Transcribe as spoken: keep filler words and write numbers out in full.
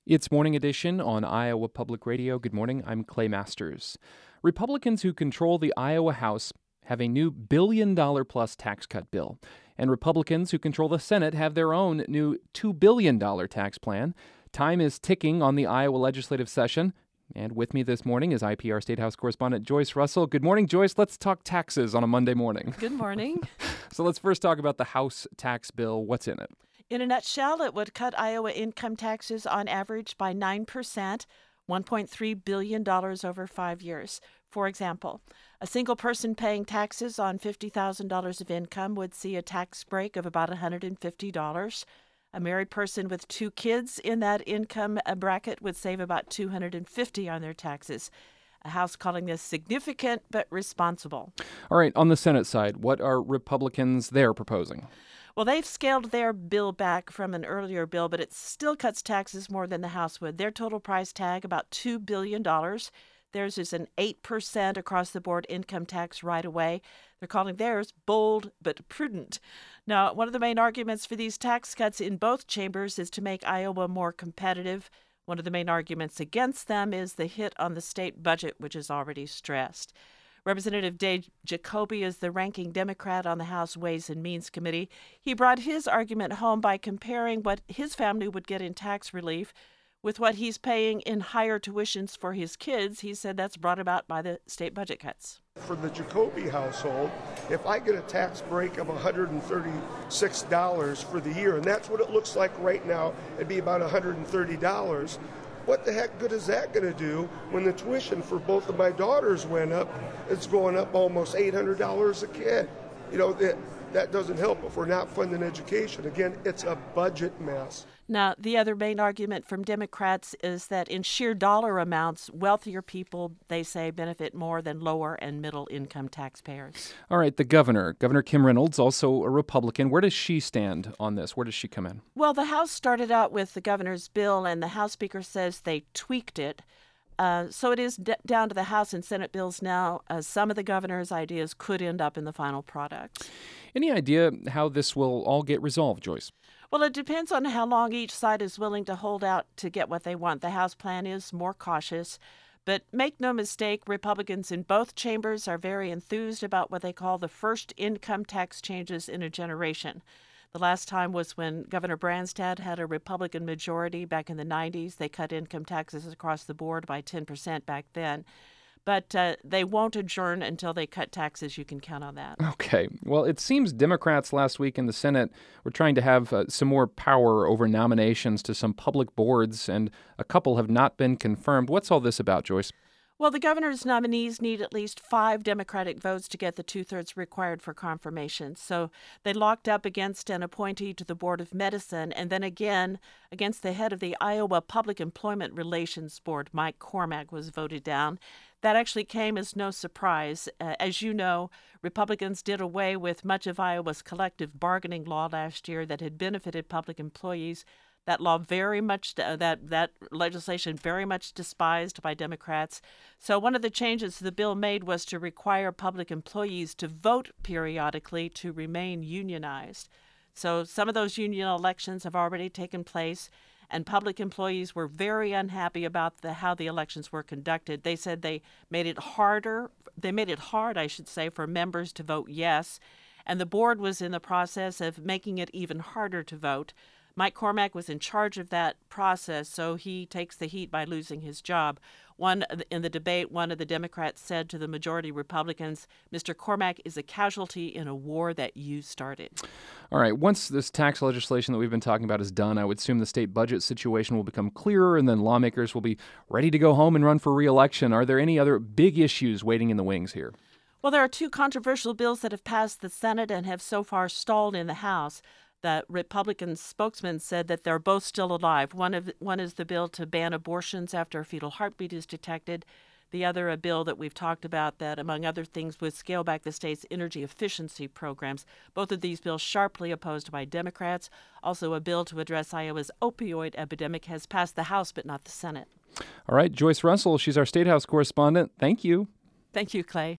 It's Morning Edition on Iowa Public Radio. Good morning, I'm Clay Masters. Republicans who control the Iowa House have a new billion-dollar-plus tax cut bill, and Republicans who control the Senate have their own new two billion dollars tax plan. Time is ticking on the Iowa legislative session, and with me this morning is I P R State House correspondent Joyce Russell. Good morning, Joyce. Let's talk taxes on a Monday morning. Good morning. So let's first talk about the House tax bill. What's in it? In a nutshell, it would cut Iowa income taxes on average by nine percent, one point three billion dollars over five years. For example, a single person paying taxes on fifty thousand dollars of income would see a tax break of about one hundred fifty dollars. A married person with two kids in that income bracket would save about two hundred fifty dollars on their taxes. A House calling this significant but responsible. All right, on the Senate side, what are Republicans there proposing? Well, they've scaled their bill back from an earlier bill, but it still cuts taxes more than the House would. Their total price tag, about two billion dollars. Theirs is an eight percent across-the-board income tax right away. They're calling theirs bold but prudent. Now, one of the main arguments for these tax cuts in both chambers is to make Iowa more competitive. One of the main arguments against them is the hit on the state budget, which is already stressed. Representative Dave Jacoby is the ranking Democrat on the House Ways and Means Committee. He brought his argument home by comparing what his family would get in tax relief with what he's paying in higher tuitions for his kids. He said that's brought about by the state budget cuts. For the Jacoby household, if I get a tax break of one hundred thirty-six dollars for the year, and that's what it looks like right now, it'd be about one hundred thirty dollars. What the heck good is that going to do when the tuition for both of my daughters went up? It's going up almost eight hundred dollars a kid. You know, that, that doesn't help if we're not funding education. Again, it's a budget mess. Now, the other main argument from Democrats is that in sheer dollar amounts, wealthier people, they say, benefit more than lower and middle income taxpayers. All right, the governor, Governor Kim Reynolds, also a Republican. Where does she stand on this? Where does she come in? Well, the House started out with the governor's bill, and the House Speaker says they tweaked it. Uh, so it is d- down to the House and Senate bills now. Uh, some of the governor's ideas could end up in the final product. Any idea how this will all get resolved, Joyce? Well, it depends on how long each side is willing to hold out to get what they want. The House plan is more cautious. But make no mistake, Republicans in both chambers are very enthused about what they call the first income tax changes in a generation. The last time was when Governor Branstad had a Republican majority back in the nineties. They cut income taxes across the board by ten percent back then. But uh, they won't adjourn until they cut taxes. You can count on that. Okay. Well, it seems Democrats last week in the Senate were trying to have uh, some more power over nominations to some public boards, and a couple have not been confirmed. What's all this about, Joyce? Well, the governor's nominees need at least five Democratic votes to get the two-thirds required for confirmation. So they locked up against an appointee to the Board of Medicine and then again against the head of the Iowa Public Employment Relations Board. Mike Cormack was voted down. That actually came as no surprise. Uh, as you know, Republicans did away with much of Iowa's collective bargaining law last year that had benefited public employees. That law very much, uh, that, that legislation very much despised by Democrats. So one of the changes the bill made was to require public employees to vote periodically to remain unionized. So some of those union elections have already taken place, and public employees were very unhappy about the, how the elections were conducted. They said they made it harder, they made it hard, I should say, for members to vote yes, and the board was in the process of making it even harder to vote. Mike Cormack was in charge of that process, so he takes the heat by losing his job. One in the debate, one of the Democrats said to the majority Republicans, Mister Cormack is a casualty in a war that you started. All right, once this tax legislation that we've been talking about is done, I would assume the state budget situation will become clearer, and then lawmakers will be ready to go home and run for re-election. Are there any other big issues waiting in the wings here? Well, there are two controversial bills that have passed the Senate and have so far stalled in the House. The Republican spokesman said that they're both still alive. One of one is the bill to ban abortions after a fetal heartbeat is detected. The other, a bill that we've talked about that, among other things, would scale back the state's energy efficiency programs. Both of these bills sharply opposed by Democrats. Also, a bill to address Iowa's opioid epidemic has passed the House but not the Senate. All right, Joyce Russell, she's our State House correspondent. Thank you. Thank you, Clay.